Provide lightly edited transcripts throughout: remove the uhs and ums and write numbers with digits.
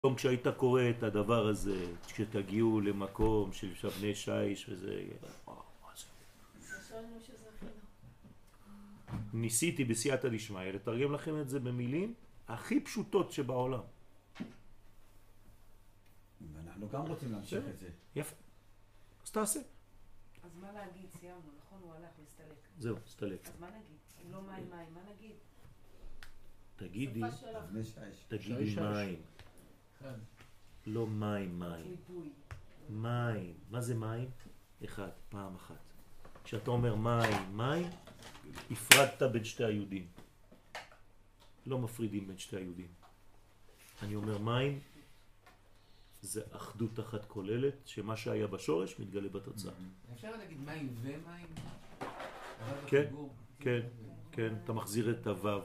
היום כשהיית קורא את הדבר הזה, כשתגיעו למקום של שבני שיש וזה, מה זה? ניסיתי בסייעתא דשמיא לתרגם לכם את זה במילים הכי פשוטות שבעולם. ואנחנו גם רוצים להמשיך את זה. יפה. אז תעשה. אז מה להגיד? סיימנו, נכון? הוא הלך להסתלק. זהו, הסתלק. אז מה נגיד? אם לא מים, מה נגיד? תגידי שיש. מים. לא מים. מים. מה זה מים? אחד, פעם אחת. כשאתה אומר מים, הפרדת בין שתי היהודים. לא מפרידים בין שתי היהודים. אני אומר מים, זה אחדות אחת כוללת, שמה שהיה בשורש מתגלה בתוצאה. אפשר להגיד מים ומים? כן, אתה מחזיר את הוו.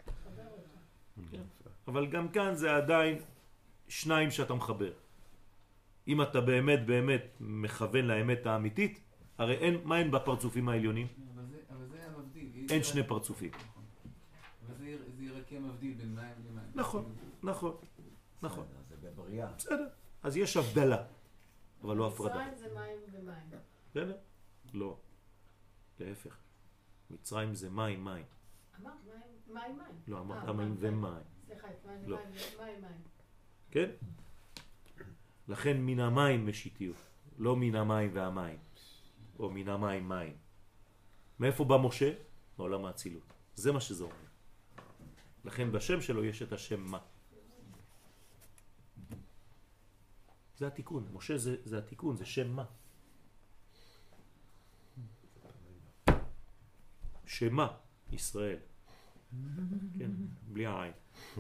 אבל גם כאן זה עדיין שניים שאתה מחבר. אם אתה באמת מכוון לאמת האמיתית, הרי אין בפרצופים העליונים? אבל זה המבדיל. אין שני פרצופים. אבל זה ירקה מבדיל בין מים למים. נכון. זה בבריאה. בסדר. אז יש הבדלה, אבל לא הפרדה. מצרים זה מים ומים. בסדר? לא. להפך. מצרים זה מים. אמרת מים. לא, אמרת מים ומים. סליחה, לא. מים. כן? לכן מן המים משיתיות, לא מן המים והמים, או מן המים מים. מאיפה בא משה? מעולם האצילות. זה מה שזה אומר. לכן בשם שלו יש את השם מה. זה התיקון. משה זה התיקון, זה שם מה. שמה ישראל. כן, בלי העין.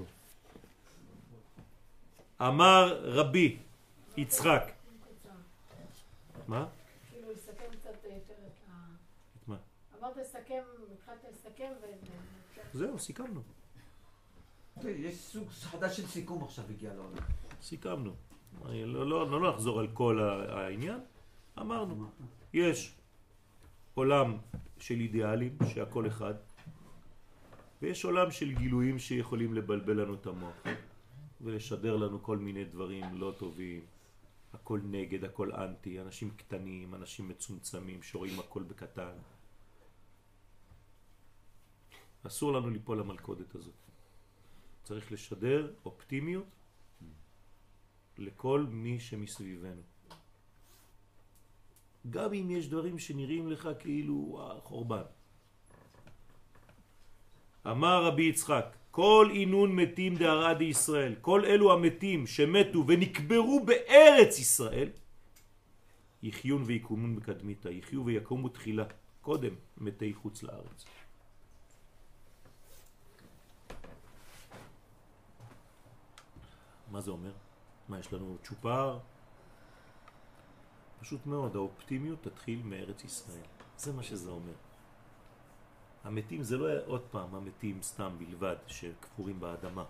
אמר רבי יצחק. מה? כאילו לסכם קצת יותר את מה? אמרת לסכם, התחלת לסכם זהו, סיכמנו. יש סוג חדש של סיכום עכשיו הגיע לעולם. סיכמנו. לא נחזור על כל העניין. אמרנו, יש עולם של אידיאלים שהכל אחד, ויש עולם של גילויים שיכולים לבלבל לנו את המוח ולשדר לנו כל מיני דברים לא טובים. הכל נגד, הכל אנטי, אנשים קטנים, אנשים מצומצמים שרואים הכל בקטן. אסור לנו ליפול למלכודת הזאת. צריך לשדר אופטימיות לכל מי שמסביבנו. גם אם יש דברים שנראים לך כאילו חורבן. אמר רבי יצחק, כל אינון מתים דהרה דישראל, כל אלו המתים שמתו ונקברו בארץ ישראל, יחיון ויקומון בקדמיתה, יחיו ויקומו תחילה, קודם מתי חוץ לארץ. מה זה אומר? מה, יש לנו צ'ופר? פשוט מאוד, האופטימיות תתחיל מארץ ישראל. זה מה שזה אומר. המתים זה לא עוד פעם המתים סתם בלבד שכפורים באדמה.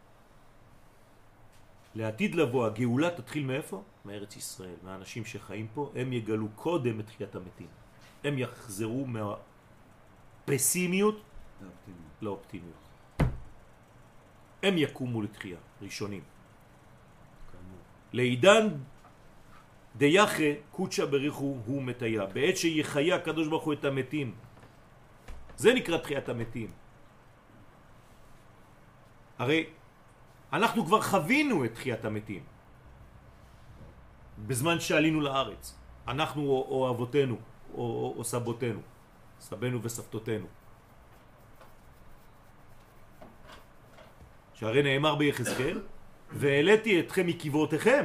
לעתיד לבוא הגאולה תתחיל מאיפה? מארץ ישראל. מהאנשים שחיים פה, הם יגלו קודם את תחיית המתים. הם יחזרו מהפסימיות לאופטימיות. הם יקומו לתחייה, ראשונים. לעידן דייחה קודשה בריחו הוא מתיה. בעת שיחיה הקדוש ברוך הוא את המתים, זה נקרא תחיית המתים. הרי אנחנו כבר חווינו את תחיית המתים בזמן שעלינו לארץ. אנחנו או אבותינו או סבותינו, סבנו וסבתותינו. שהרי נאמר ביחזקאל, והעליתי אתכם מקברותיכם.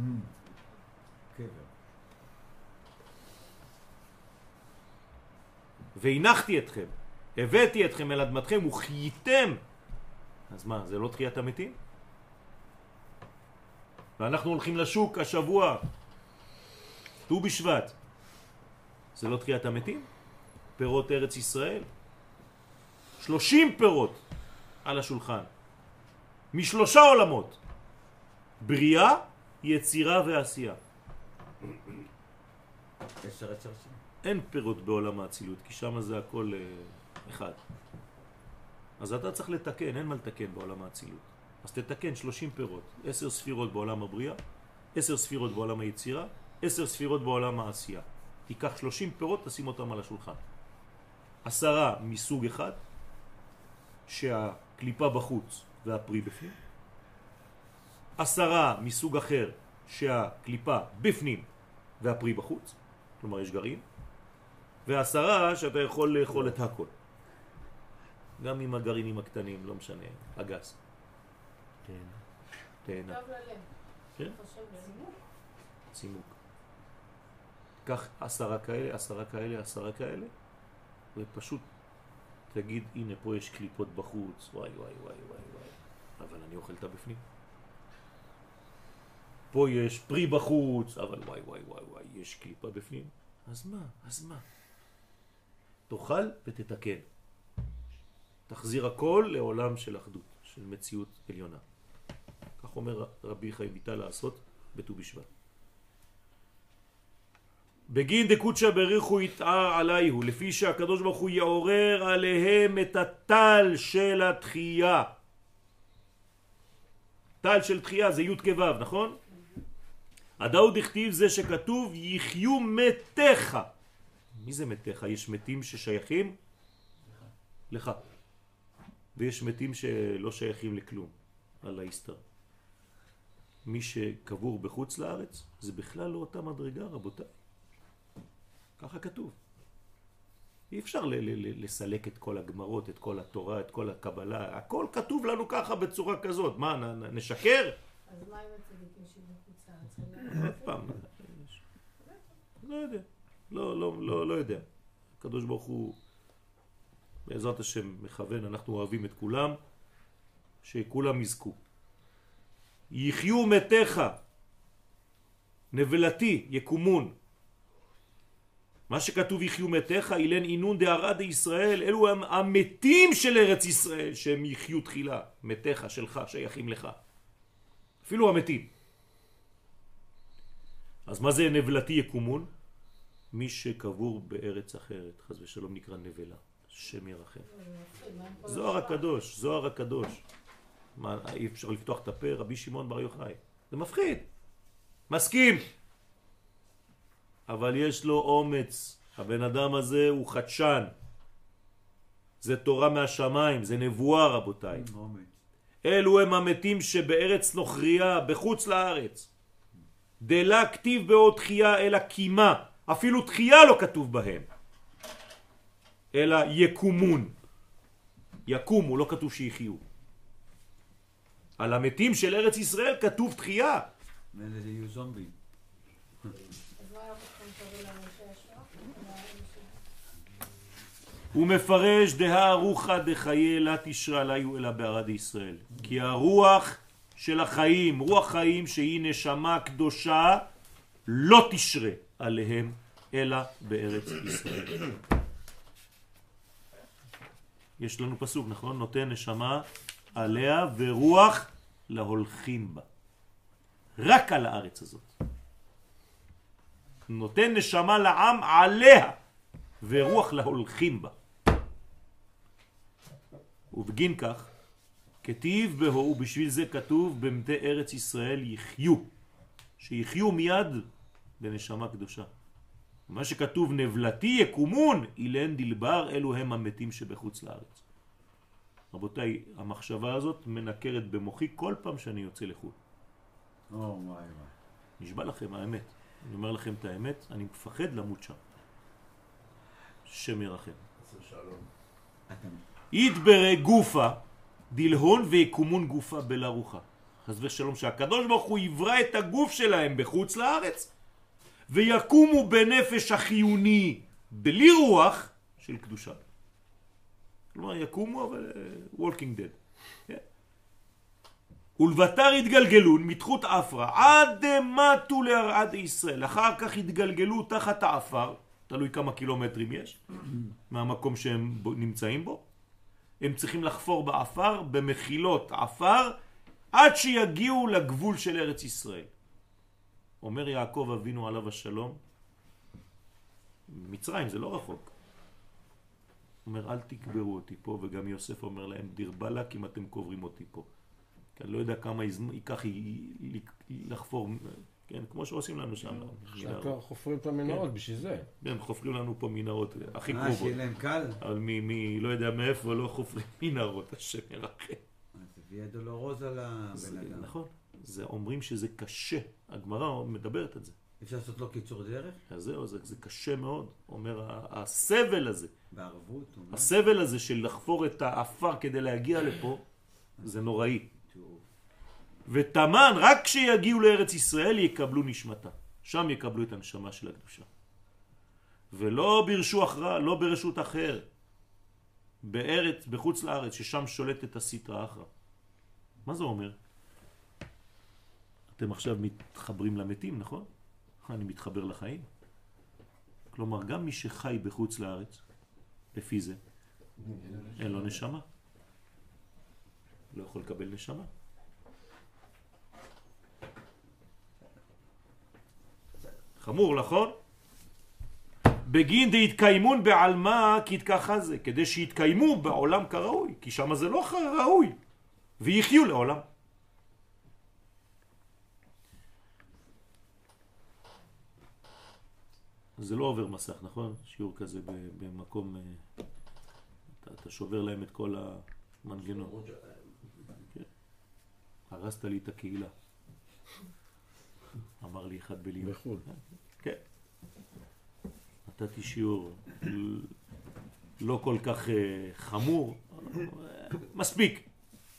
והנחתי אתכם, הבאתי אתכם אל אדמתכם וחייתם. אז מה, זה לא תחיית המתים? ואנחנו הולכים לשוק השבוע, ט"ו בשבט. זה לא תחיית המתים? פירות ארץ ישראל? 30 פירות על השולחן. משלושה עולמות. בריאה, יצירה ועשייה. אין פירות בעולם האצילות, כי שם זה הכל אחד. אז אתה צריך לתקן, אין מה לתקן בעולם האצילות. אז תתקן 30 פירות, 10 ספירות בעולם הבריאה, 10 ספירות בעולם היצירה, 10 ספירות בעולם העשייה. תיקח 30 פירות, תשים אותם על השולחן. 10 מסוג אחד, שהקליפה בחוץ והפרי בפנים. 10 מסוג אחר, שהקליפה בפנים והפרי בחוץ, כלומר יש גרעין. ו10 שאתה יכול לאכול את הכל. גם עם הגרעינים הקטנים, לא משנה, הגס. תהנה. טוב ללב. כן? חושב צימוק. צימוק. קח 10 כאלה, 10 כאלה, 10 כאלה, ופשוט תגיד, הנה פה יש קליפות בחוץ, וואי וואי וואי וואי וואי, אבל אני אוכל את הבפנים. פה יש פרי בחוץ, אבל וואי וואי וואי וואי, יש קליפה בפנים. אז מה? אז מה? תאכל ותתקן. תחזיר הכל לעולם של אחדות, של מציאות עליונה. כך אומר רבי חיים ויטל לעשות בט"ו בשבט. בגין דקודשא בריחו יתער עליהו, לפי שהקדוש ברוך הוא יעורר עליהם את הטל של התחייה. טל של תחייה זה י' כו', נכון? הדאו דכתיב זה שכתוב יחיו מתיך. מי זה מתיך? יש מתים ששייכים לך, ויש מתים שלא שייכים לכלום, על ההסתר. מי שקבור בחוץ לארץ זה בכלל לא אותה מדרגה, רבותיי. ככה כתוב. אי אפשר לסלק את כל הגמרות, את כל התורה, את כל הקבלה. הכל כתוב לנו ככה בצורה כזאת. מה, נשקר? אז מה עם הצדיקים שבחוץ לארץ? עוד פעם. לא יודע. לא יודע. הקדוש ברוך הוא בעזרת השם מכוון, אנחנו אוהבים את כולם, שכולם יזכו. יחיו מתיך, נבלתי, יקומון. מה שכתוב יחיו מתיך, אילן אינון דהרע דישראל, אלו הם המתים של ארץ ישראל, שהם יחיו תחילה, מתיך, שלך, שייכים לך. אפילו המתים. אז מה זה נבלתי יקומון? מי שקבור בארץ אחרת, חס ושלום נקרא נבלה, שם ירחם. זוהר הקדוש, זוהר הקדוש. מה, אי אפשר לפתוח את הפה, רבי שמעון בר יוחאי. זה מפחיד. מסכים. אבל יש לו אומץ. הבן אדם הזה הוא חדשן. זה תורה מהשמיים, זה נבואה רבותיי. אלו הם המתים שבארץ נוכריה, בחוץ לארץ. דלה כתיב בעוד תחייה אלא קימה. אפילו תחייה לא כתוב בהם. אלא יקומון. יקומו, לא כתוב שיחיו. על המתים של ארץ ישראל כתוב תחייה. אלה יהיו זומבים. אז מה אנחנו צריכים לקרוא לאנשי השואה? הוא מפרש דה רוחא דחיי לה תשרה עליו אלא בערד ישראל. כי הרוח של החיים, רוח חיים שהיא נשמה קדושה, לא תשרה עליהם אלא בארץ ישראל. יש לנו פסוק, נכון? נותן נשמה עליה ורוח להולכים בה. רק על הארץ הזאת. נותן נשמה לעם עליה ורוח להולכים בה. ובגין כך כתיב בהו, ובשביל זה כתוב במתי ארץ ישראל יחיו, שיחיו מיד בנשמה קדושה. מה שכתוב נבלתי יקומון אילן דלבר, אלו הם המתים שבחוץ לארץ. רבותיי, המחשבה הזאת מנקרת במוחי כל פעם שאני יוצא לחו"ל. נשבע לכם האמת, אני אומר לכם את האמת, אני מפחד למות שם. שם ירחם. יתברא גופה דלהון ויקומון גופה בלה רוחה. חס ושלום שהקדוש ברוך הוא יברא את הגוף שלהם בחוץ לארץ ויקומו בנפש החיוני בלי רוח של קדושה. כלומר יקומו אבל walking dead. ולבטר התגלגלון מתחות אפרה עד מתו להרעד ישראל. אחר כך התגלגלו תחת האפר, תלוי כמה קילומטרים יש מהמקום שהם נמצאים בו. הם צריכים לחפור באפר, במחילות אפר, עד שיגיעו לגבול של ארץ ישראל. אומר יעקב אבינו עליו השלום, מצרים זה לא רחוק. אומר אל תקברו אותי פה, וגם יוסף אומר להם דיר בלק אם אתם קוברים אותי פה. כי אני לא יודע כמה ייקח לחפור, כן, כמו שעושים לנו שם. חופרים את המנהרות בשביל זה. כן, חופרים לנו פה מנהרות הכי קרובות. שיהיה להם קל? אבל לא יודע מאיפה לא חופרים מנהרות, השם ירחם. זה ויה דולורוזה לבן אדם. נכון, אומרים שזה קשה, הגמרא מדברת על זה. אפשר לעשות לו קיצור דרך? אז זהו, זה קשה מאוד. אומר, הסבל הזה, בערבות? הסבל הזה של לחפור את האפר כדי להגיע לפה, זה נוראי. ותמן, רק כשיגיעו לארץ ישראל יקבלו נשמתה. שם יקבלו את הנשמה של הקדושה. ולא לא ברשות אחר. בארץ, בחוץ לארץ, ששם שולטת הסטרא אחרא. מה זה אומר? אתם עכשיו מתחברים למתים, נכון? אני מתחבר לחיים. כלומר, גם מי שחי בחוץ לארץ, לפי זה, אין לו נשמה. לא יכול לקבל נשמה. חמור, נכון? בגין דהתקיימון בעלמה כתכחה זה, כדי שיתקיימו בעולם כראוי, כי שם זה לא ראוי, ויחיו לעולם. זה לא עובר מסך, נכון? שיעור כזה במקום, אתה שובר להם את כל המנגנון. הרסת לי את הקהילה. אמר לי אחד בלימוד. בחול. כן. נתתי שיעור לא כל כך חמור, מספיק.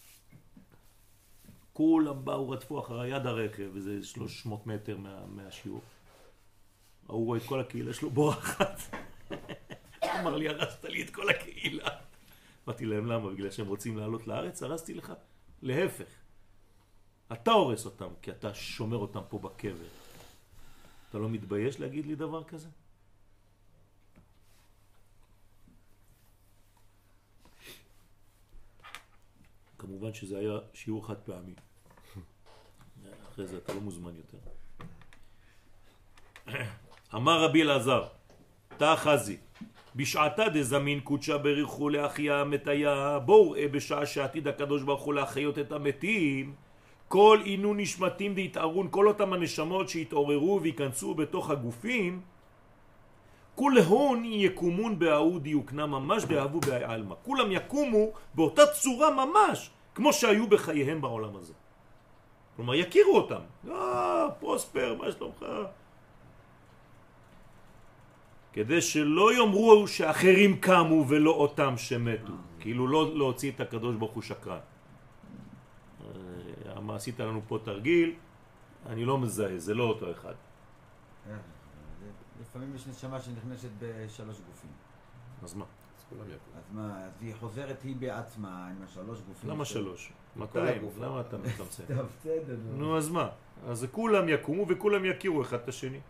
כולם באו רדפו אחרי יד הרכב, וזה 300 מטר מהשיעור. הוא רואה את כל הקהילה שלו בורחת. אמר לי, הרסת לי את כל הקהילה. אמרתי להם, למה? בגלל שהם רוצים לעלות לארץ, הרסתי לך? להפך. אתה הורס אותם, כי אתה שומר אותם פה בקבר. אתה לא מתבייש להגיד לי דבר כזה? כמובן שזה היה שיעור חד פעמי. אחרי זה אתה לא מוזמן יותר. אמר רבי אלעזר, תאחזי, בשעתה דזמין קודשה בריחו לאחיה המתיה, בואו ראה בשעה שעתיד הקדוש ברוך הוא להחיות את המתים, כל עינו נשמתים דהתערון, כל אותם הנשמות שהתעוררו וייכנסו בתוך הגופים, כולהון יקומון בהאו דיוקנה ממש דאהבו בעלמא. כולם יקומו באותה צורה ממש, כמו שהיו בחייהם בעולם הזה. כלומר, יכירו אותם. פרוספר, מה שלומך? כדי שלא יאמרו שאחרים קמו ולא אותם שמתו. כאילו לא להוציא את הקדוש ברוך הוא שקרן. מה עשית לנו פה תרגיל? אני לא מזהה, זה לא אותו אחד. לפעמים יש נשמה שנכנסת בשלוש גופים. אז מה? אז מה, אז היא חוזרת היא בעצמה עם השלוש גופים. למה שלוש? 200? למה אתה מצמצם? טוב, בסדר. נו, אז מה? אז כולם יקומו וכולם יכירו אחד את השני.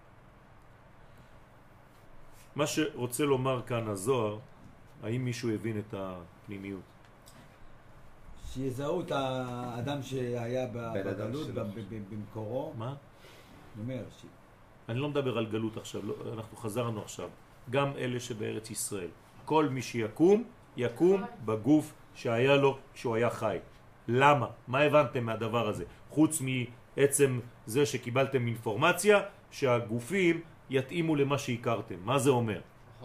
מה שרוצה לומר כאן הזוהר, האם מישהו הבין את הפנימיות? שיזהו את האדם שהיה בגלות במקורו. מה? אני אומר, אני לא מדבר על גלות עכשיו, לא, אנחנו חזרנו עכשיו. גם אלה שבארץ ישראל. כל מי שיקום, יקום בגוף שהיה לו כשהוא היה חי. למה? מה הבנתם מהדבר הזה? חוץ מעצם זה שקיבלתם אינפורמציה, שהגופים יתאימו למה שהכרתם. מה זה אומר?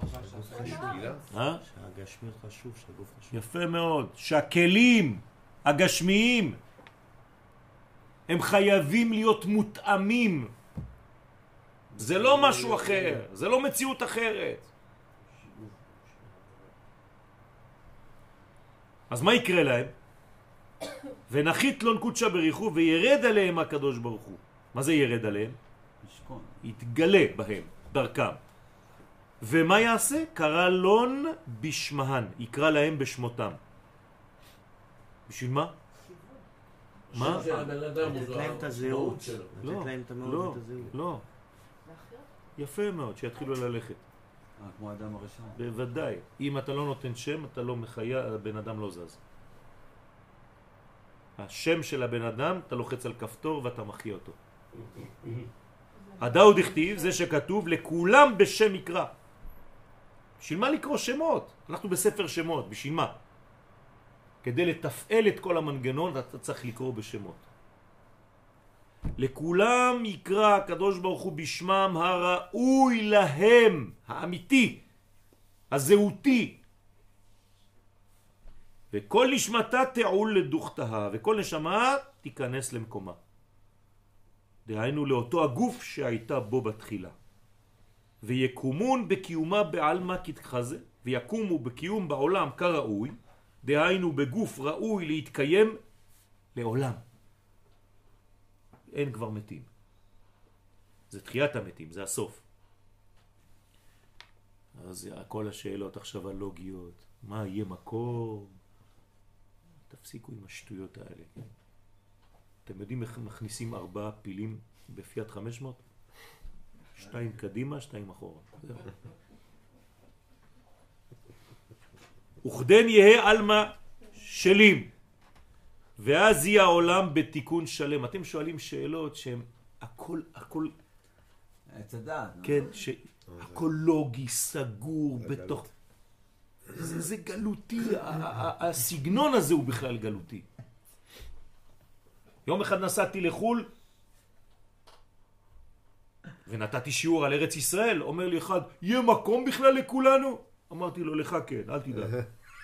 שהגשמי חשוב, שהגוף חשוב. יפה מאוד. שהכלים הגשמיים הם חייבים להיות מותאמים. זה לא משהו אחר, זה לא מציאות אחרת. אז מה יקרה להם? ונחית לון קודשה בריחו וירד עליהם הקדוש ברוך הוא. מה זה ירד עליהם? משכון. יתגלה בהם, דרכם. ומה יעשה? קרא לון בשמהן, יקרא להם בשמותם. בשביל מה? מה? לתת להם את הזהות. לא, לתת להם את המהות לא, ואת הזהות. לא. יפה מאוד, שיתחילו ללכת. כמו האדם הראשון. בוודאי. אם אתה לא נותן שם, אתה לא מחיה, הבן אדם לא זז. השם של הבן אדם, אתה לוחץ על כפתור ואתה מחיה אותו. הדאו דכתיב, זה שכתוב, לכולם בשם יקרא. בשביל מה לקרוא שמות? אנחנו בספר שמות, בשביל מה? כדי לתפעל את כל המנגנון אתה צריך לקרוא בשמות. לכולם יקרא הקדוש ברוך הוא בשמם הראוי להם, האמיתי, הזהותי. וכל נשמתה תעול לדוכתה, וכל נשמה תיכנס למקומה. דהיינו לאותו הגוף שהייתה בו בתחילה. ויקומון בקיומה בעלמא כתחזה, ויקומו בקיום בעולם כראוי, דהיינו בגוף ראוי להתקיים לעולם. אין כבר מתים. זה תחיית המתים, זה הסוף. אז כל השאלות עכשיו הלוגיות, מה יהיה מקור? תפסיקו עם השטויות האלה. כן? אתם יודעים איך מכניסים 4 פילים בפיאט 500? 2 קדימה, 2 אחורה. וכדן יהיה אלמה שלים, ואז יהיה העולם בתיקון שלם. אתם שואלים שאלות שהן הכל צדד. כן, שהכל לוגי, סגור בתוך... זה גלותי, הסגנון הזה הוא בכלל גלותי. יום אחד נסעתי לחול ונתתי שיעור על ארץ ישראל, אומר לי אחד, יהיה מקום בכלל לכולנו? אמרתי לו, לך כן, אל תדאג.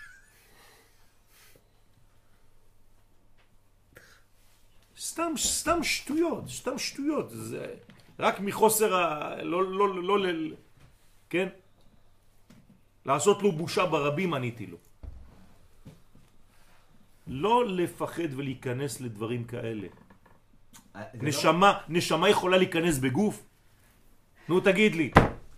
סתם שטויות, סתם שטויות. זה רק מחוסר כן? לעשות לו בושה ברבים עניתי לו. לא לפחד ולהיכנס לדברים כאלה. נשמה יכולה להיכנס בגוף? נו תגיד לי.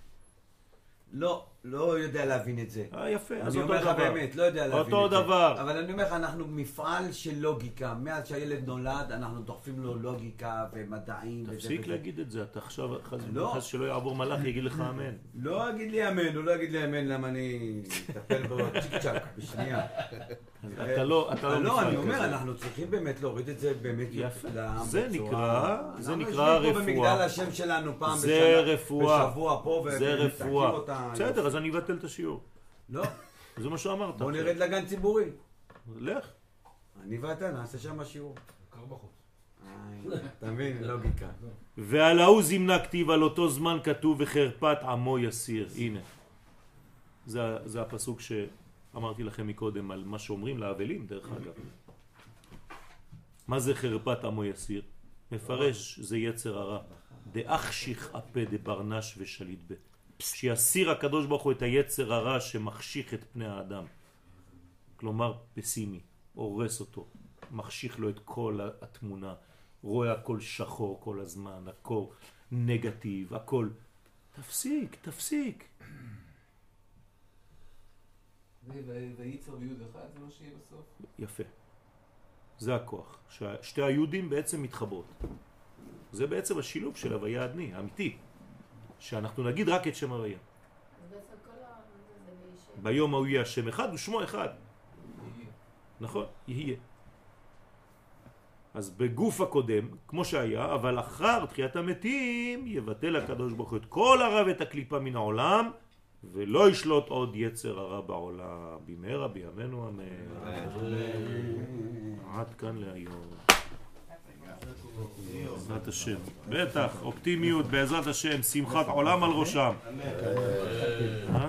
לא יודע להבין את זה. יפה, אז אני אותו אומר לך דבר. באמת, לא יודע להבין את זה. אותו דבר. אבל אני אומר לך, אנחנו מפעל של לוגיקה. מאז שהילד נולד, אנחנו דוחפים לו לוגיקה ומדעים. תפסיק להגיד את זה, אתה עכשיו חס שלא יעבור מלאך יגיד לך אמן. לא אגיד לי אמן, הוא לא יגיד לי אמן, למה אני אטפל בו צ'יק צ'ק בשנייה. אתה לא לא, אני אומר, אנחנו צריכים באמת להוריד את זה באמת לעם. זה נקרא רפואה. אנחנו יושבים פה במגדל השם שלנו פעם בשבוע פה זה רפואה. בסדר, אז אני אבטל את השיעור. לא. זה מה שאמרת. בוא נרד לגן ציבורי. לך. אני ואתה נעשה שם שיעור. קר בחוץ. אתה מבין, לוגיקה. ועל ההוא זימנה כתיב, על אותו זמן כתוב וחרפת עמו יסיר. הנה. זה הפסוק שאמרתי לכם מקודם על מה שאומרים לאבלים, דרך אגב. מה זה חרפת עמו יסיר? מפרש, זה יצר הרע. דאחשיך אפה דברנש ושליט ב. שיסיר הקדוש ברוך הוא את היצר הרע שמחשיך את פני האדם. כלומר פסימי, הורס אותו, מחשיך לו את כל התמונה, רואה הכל שחור כל הזמן, הכל נגטיב, הכל... תפסיק. וייצר ביוד אחד, זה מה שיהיה בסוף? יפה. זה הכוח. שתי היהודים בעצם מתחברות. זה בעצם השילוב של הוויה אדני, האמיתי. שאנחנו נגיד רק את שם הוויה. ביום ההוא יהיה השם אחד ושמו אחד. נכון, יהיה. אז בגוף הקודם, כמו שהיה, אבל אחר תחיית המתים, יבטל הקדוש ברוך הוא את כל הרע ואת הקליפה מן העולם, ולא ישלוט עוד יצר הרע בעולם. במהרה בימינו אמן. עד כאן להיום. בעזרת השם. בטח, אופטימיות, בעזרת השם, שמחת עולם על ראשם.